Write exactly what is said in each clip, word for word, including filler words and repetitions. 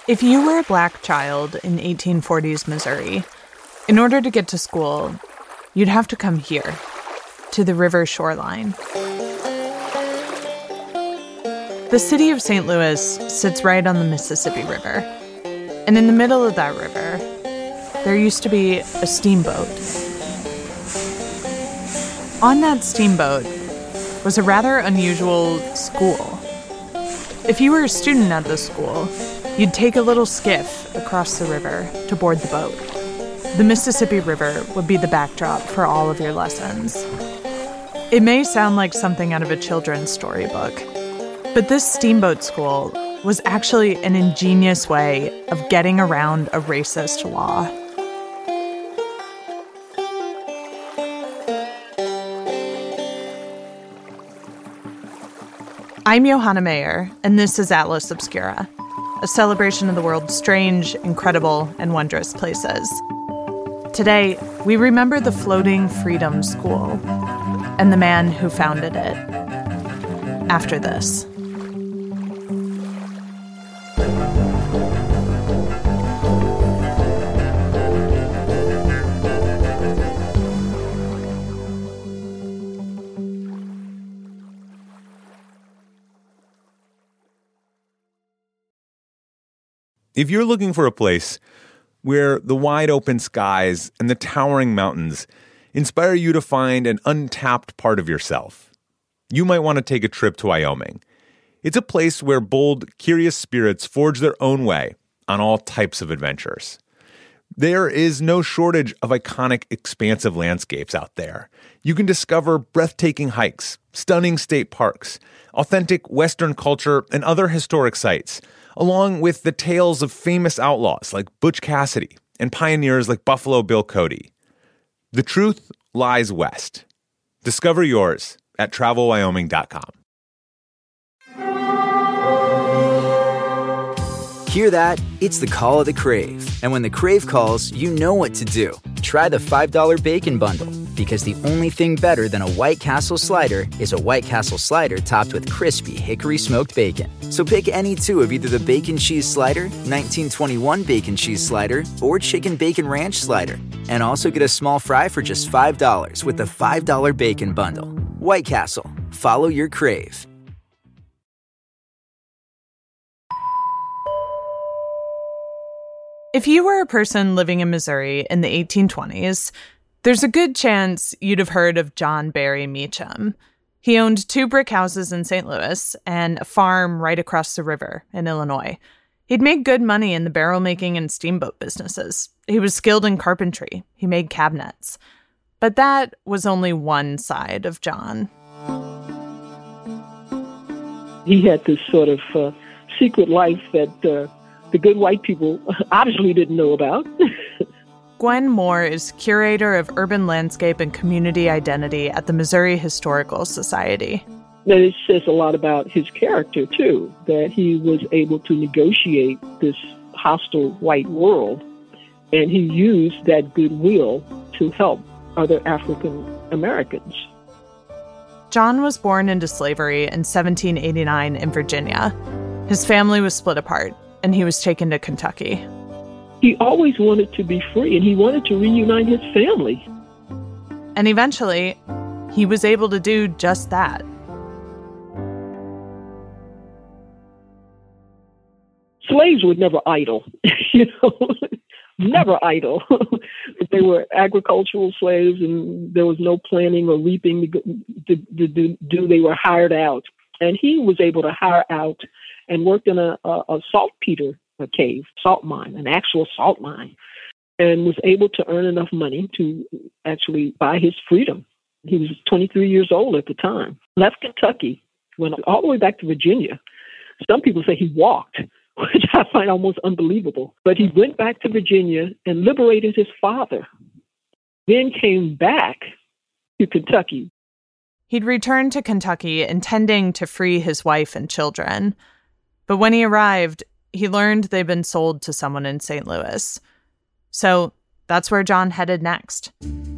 If you were a black child in eighteen forties Missouri, in order to get to school, you'd have to come here, to the river shoreline. The city of Saint Louis sits right on the Mississippi River. And in the middle of that river, there used to be a steamboat. On that steamboat was a rather unusual school. If you were a student at the school, you'd take a little skiff across the river to board the boat. The Mississippi River would be the backdrop for all of your lessons. It may sound like something out of a children's storybook, but this steamboat school was actually an ingenious way of getting around a racist law. I'm Johanna Mayer, and this is Atlas Obscura, a celebration of the world's strange, incredible, and wondrous places. Today, we remember the Floating Freedom School and the man who founded it. After this. If you're looking for a place where the wide open skies and the towering mountains inspire you to find an untapped part of yourself, you might want to take a trip to Wyoming. It's a place where bold, curious spirits forge their own way on all types of adventures. There is no shortage of iconic, expansive landscapes out there. You can discover breathtaking hikes, stunning state parks, authentic Western culture, and other historic sites, along with the tales of famous outlaws like Butch Cassidy and pioneers like Buffalo Bill Cody. The truth lies west. Discover yours at travel wyoming dot com. Hear that? It's the call of the Crave. And when the Crave calls, you know what to do. Try the five dollar Bacon Bundle, because the only thing better than a White Castle slider is a White Castle slider topped with crispy hickory smoked bacon. So pick any two of either the Bacon Cheese Slider, nineteen twenty-one Bacon Cheese Slider, or Chicken Bacon Ranch Slider. And also get a small fry for just five dollars with the five dollar Bacon Bundle. White Castle. Follow your crave. If you were a person living in Missouri in the eighteen twenties, there's a good chance you'd have heard of John Barry Meacham. He owned two brick houses in Saint Louis and a farm right across the river in Illinois. He'd made good money in the barrel making and steamboat businesses. He was skilled in carpentry. He made cabinets. But that was only one side of John. He had this sort of uh, secret life that uh, the good white people obviously didn't know about. Gwen Moore is curator of urban landscape and community identity at the Missouri Historical Society. And it says a lot about his character, too, that he was able to negotiate this hostile white world, and he used that goodwill to help other African Americans. John was born into slavery in seventeen eighty-nine in Virginia. His family was split apart, and he was taken to Kentucky. He always wanted to be free, and he wanted to reunite his family. And eventually, he was able to do just that. Slaves were never idle, you know, never idle. They were agricultural slaves, and there was no planning or reaping to, to, to do. They were hired out. And he was able to hire out and worked in a, a, a saltpeter a cave, salt mine, an actual salt mine, and was able to earn enough money to actually buy his freedom. He was twenty-three years old at the time. Left Kentucky, went all the way back to Virginia. Some people say he walked, which I find almost unbelievable. But he went back to Virginia and liberated his father, then came back to Kentucky. He'd returned to Kentucky intending to free his wife and children. But when he arrived, he learned they'd been sold to someone in Saint Louis. So that's where John headed next.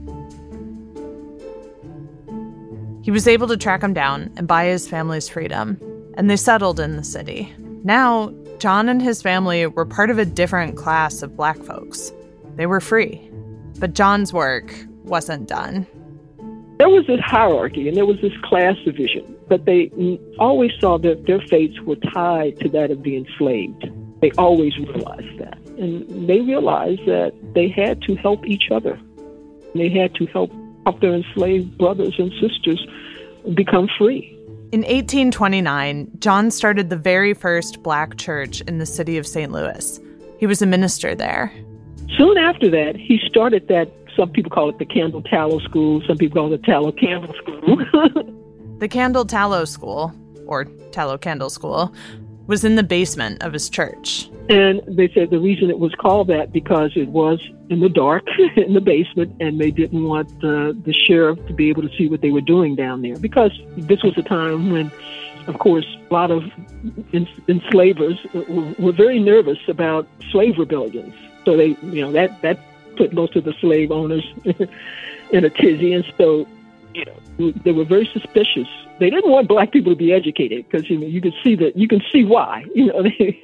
He was able to track him down and buy his family's freedom, and they settled in the city. Now, John and his family were part of a different class of Black folks. They were free. But John's work wasn't done. There was this hierarchy and there was this class division, but they always saw that their fates were tied to that of the enslaved. They always realized that. And they realized that they had to help each other. They had to help, help their enslaved brothers and sisters become free. In eighteen twenty-nine, John started the very first Black church in the city of Saint Louis. He was a minister there. Soon after that, he started that, some people call it the Candle Tallow School, some people call it the Tallow Candle School. The Candle Tallow School, or Tallow Candle School, was in the basement of his church. And they said the reason it was called that because it was in the dark, in the basement, and they didn't want the, the sheriff to be able to see what they were doing down there. Because this was a time when, of course, a lot of enslavers were, were very nervous about slave rebellions. So they, you know, that, that put most of the slave owners in a tizzy. And so, you know, they were very suspicious. They didn't want Black people to be educated because, you know, you could see that, you can see why, you know. They,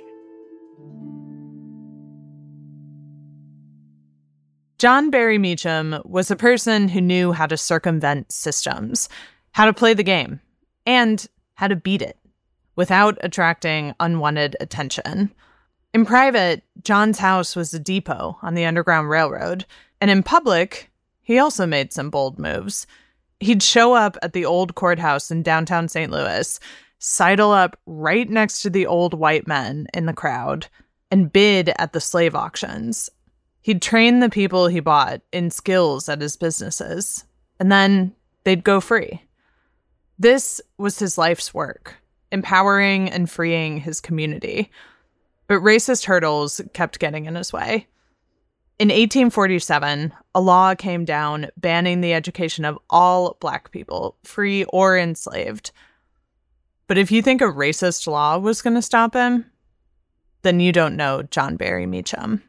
John Barry Meacham was a person who knew how to circumvent systems, how to play the game, and how to beat it without attracting unwanted attention. In private, John's house was a depot on the Underground Railroad, and in public, he also made some bold moves. He'd show up at the old courthouse in downtown Saint Louis, sidle up right next to the old white men in the crowd, and bid at the slave auctions. He'd train the people he bought in skills at his businesses, and then they'd go free. This was his life's work, empowering and freeing his community. But racist hurdles kept getting in his way. In eighteen forty-seven, a law came down banning the education of all Black people, free or enslaved. But if you think a racist law was going to stop him, then you don't know John Barry Meacham.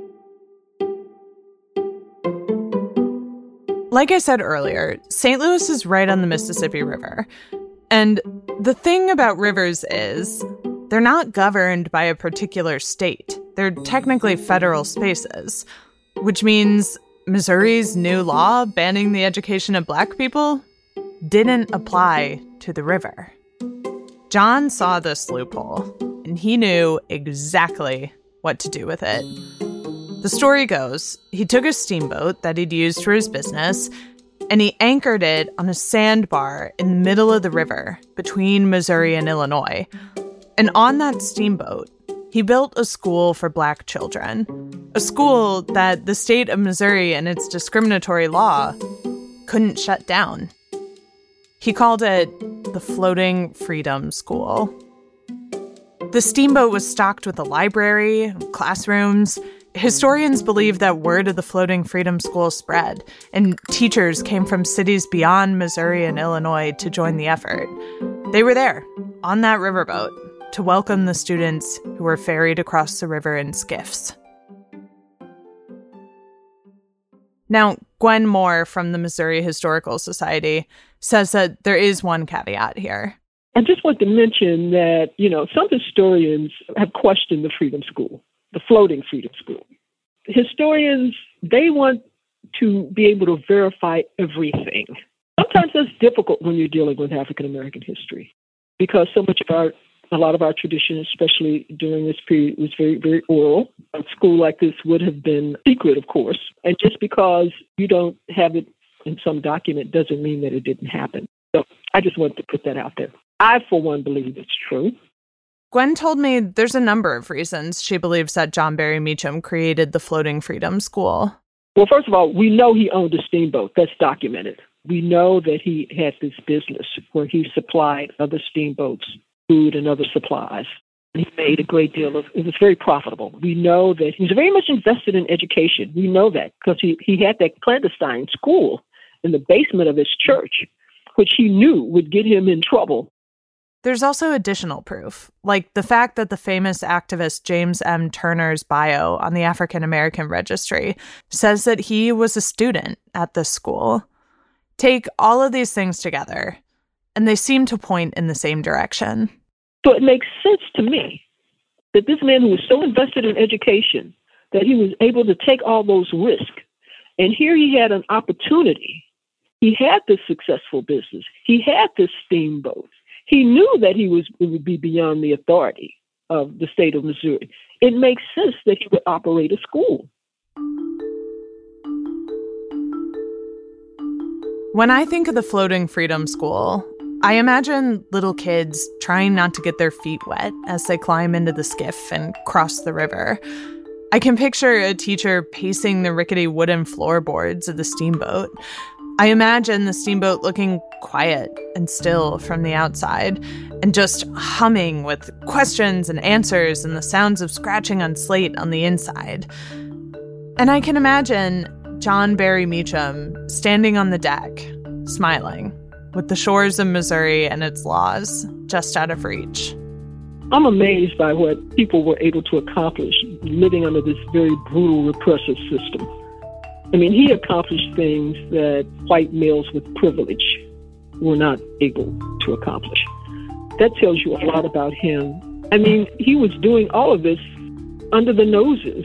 Like I said earlier, Saint Louis is right on the Mississippi River. And the thing about rivers is they're not governed by a particular state. They're technically federal spaces, which means Missouri's new law banning the education of Black people didn't apply to the river. John saw this loophole, and he knew exactly what to do with it. The story goes, he took a steamboat that he'd used for his business, and he anchored it on a sandbar in the middle of the river between Missouri and Illinois. And on that steamboat, he built a school for Black children, a school that the state of Missouri and its discriminatory law couldn't shut down. He called it the Floating Freedom School. The steamboat was stocked with a library, classrooms. Historians believe that word of the Floating Freedom School spread, and teachers came from cities beyond Missouri and Illinois to join the effort. They were there, on that riverboat, to welcome the students who were ferried across the river in skiffs. Now, Gwen Moore from the Missouri Historical Society says that there is one caveat here. I just want to mention that, you know, some historians have questioned the Freedom School, the Floating Freedom School. Historians, they want to be able to verify everything. Sometimes that's difficult when you're dealing with African American history because so much of our, a lot of our tradition, especially during this period, was very, very oral. A school like this would have been secret, of course. And just because you don't have it in some document doesn't mean that it didn't happen. So I just wanted to put that out there. I, for one, believe it's true. Gwen told me there's a number of reasons she believes that John Barry Meacham created the Floating Freedom School. Well, first of all, we know he owned a steamboat. That's documented. We know that he had this business where he supplied other steamboats food and other supplies. And he made a great deal of, it was very profitable. We know that he was very much invested in education. We know that because he, he had that clandestine school in the basement of his church, which he knew would get him in trouble. There's also additional proof, like the fact that the famous activist James M. Turner's bio on the African American Registry says that he was a student at this school. Take all of these things together, and they seem to point in the same direction. So it makes sense to me that this man who was so invested in education that he was able to take all those risks. And here he had an opportunity. He had this successful business. He had this steamboat. He knew that he was it would be beyond the authority of the state of Missouri. It makes sense that he would operate a school. When I think of the Floating Freedom School, I imagine little kids trying not to get their feet wet as they climb into the skiff and cross the river. I can picture a teacher pacing the rickety wooden floorboards of the steamboat. I imagine the steamboat looking quiet and still from the outside and just humming with questions and answers and the sounds of scratching on slate on the inside. And I can imagine John Barry Meacham standing on the deck, smiling, with the shores of Missouri and its laws just out of reach. I'm amazed by what people were able to accomplish living under this very brutal, repressive system. I mean, he accomplished things that white males with privilege were not able to accomplish. That tells you a lot about him. I mean, he was doing all of this under the noses.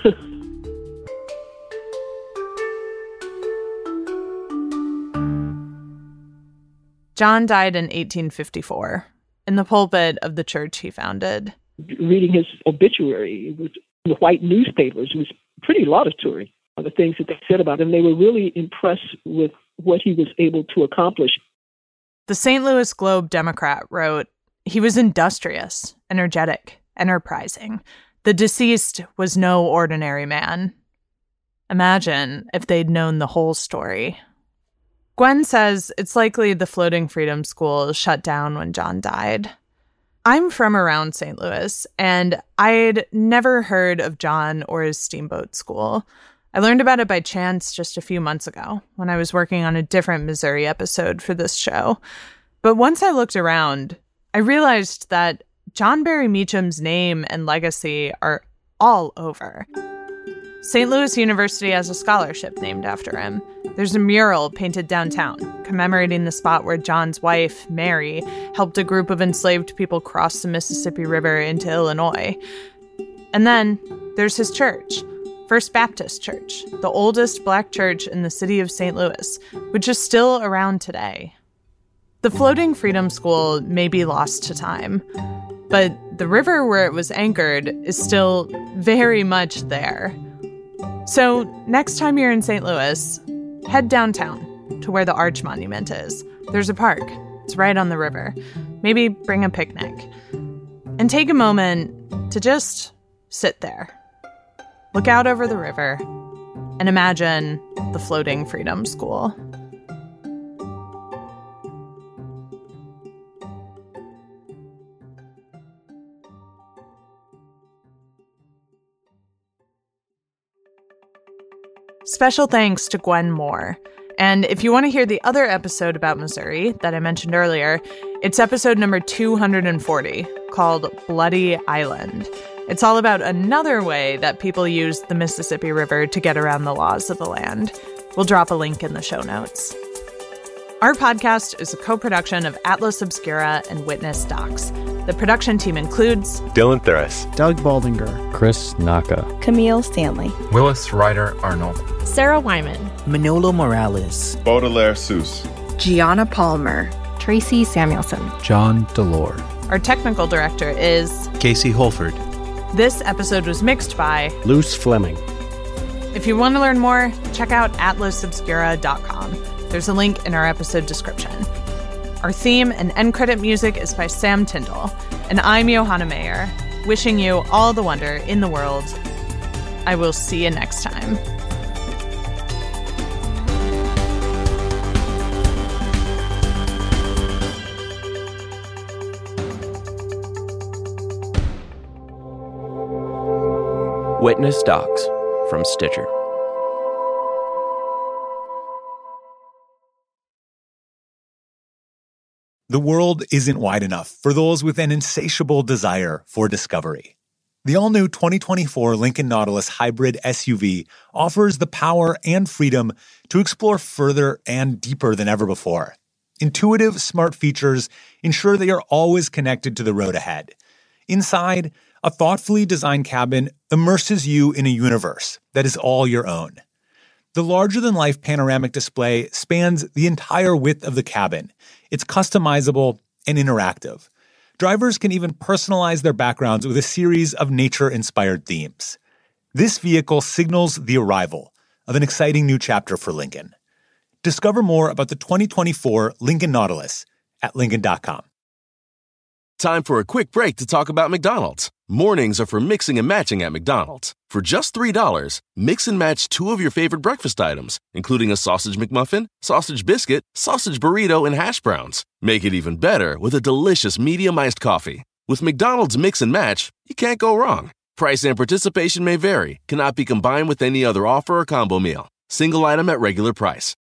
John died in eighteen fifty-four in the pulpit of the church he founded. Reading his obituary, it was in the white newspapers, it was pretty laudatory. The things that they said about him. They were really impressed with what he was able to accomplish. The Saint Louis Globe-Democrat wrote, "He was industrious, energetic, enterprising. The deceased was no ordinary man." Imagine if they'd known the whole story. Gwen says it's likely the Floating Freedom School shut down when John died. I'm from around Saint Louis, and I'd never heard of John or his steamboat school. I learned about it by chance just a few months ago when I was working on a different Missouri episode for this show. But once I looked around, I realized that John Barry Meacham's name and legacy are all over. Saint Louis University has a scholarship named after him. There's a mural painted downtown commemorating the spot where John's wife, Mary, helped a group of enslaved people cross the Mississippi River into Illinois. And then there's his church, First Baptist Church, the oldest black church in the city of Saint Louis, which is still around today. The Floating Freedom School may be lost to time, but the river where it was anchored is still very much there. So next time you're in Saint Louis, head downtown to where the Arch Monument is. There's a park. It's right on the river. Maybe bring a picnic. And take a moment to just sit there. Look out over the river and imagine the Floating Freedom School. Special thanks to Gwen Moore. And if you want to hear the other episode about Missouri that I mentioned earlier, it's episode number two hundred forty, called Bloody Island. It's all about another way that people used the Mississippi River to get around the laws of the land. We'll drop a link in the show notes. Our podcast is a co-production of Atlas Obscura and Witness Docs. The production team includes Dylan Thuras, Doug Baldinger, Chris Naka, Camille Stanley, Willis Ryder Arnold, Sarah Wyman, Manolo Morales, Baudelaire Seuss, Gianna Palmer, Tracy Samuelson, John Delore. Our technical director is Casey Holford. This episode was mixed by Luce Fleming. If you want to learn more, check out atlas obscura dot com. There's a link in our episode description. Our theme and end credit music is by Sam Tyndall, and I'm Johanna Mayer, wishing you all the wonder in the world. I will see you next time. Witness Docs from Stitcher. The world isn't wide enough for those with an insatiable desire for discovery. The all-new twenty twenty-four Lincoln Nautilus Hybrid S U V offers the power and freedom to explore further and deeper than ever before. Intuitive, smart features ensure that you're always connected to the road ahead. Inside, a thoughtfully designed cabin immerses you in a universe that is all your own. The larger-than-life panoramic display spans the entire width of the cabin. It's customizable and interactive. Drivers can even personalize their backgrounds with a series of nature-inspired themes. This vehicle signals the arrival of an exciting new chapter for Lincoln. Discover more about the twenty twenty-four Lincoln Nautilus at Lincoln dot com. Time for a quick break to talk about McDonald's. Mornings are for mixing and matching at McDonald's. For just three dollars, mix and match two of your favorite breakfast items, including a sausage McMuffin, sausage biscuit, sausage burrito, and hash browns. Make it even better with a delicious medium iced coffee. With McDonald's Mix and Match, you can't go wrong. Price and participation may vary, cannot be combined with any other offer or combo meal. Single item at regular price.